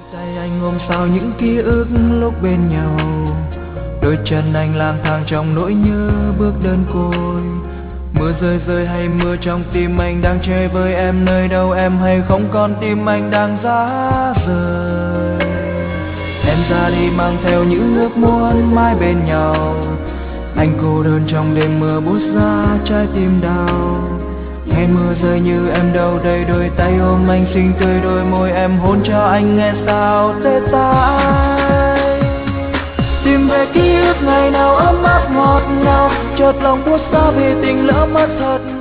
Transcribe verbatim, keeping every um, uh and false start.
Tay anh ôm sao những ký ức lúc bên nhau, đôi chân anh lang thang trong nỗi nhớ bước đơn côi. Mưa rơi rơi hay mưa trong tim anh đang chơi với em, nơi đâu em hay không con tim anh đang giá rời. Em ra đi mang theo những ước muốn mãi bên nhau, anh cô đơn trong đêm mưa buốt giá trái tim đau. Nghe mưa rơi như em đâu đây, đôi tay ôm anh xinh tươi, đôi môi em hôn cho anh nghe sao tê tái. Tìm về ký ức ngày nào ấm áp ngọt ngào, chợt lòng buốt giá vì tình lỡ mất thật.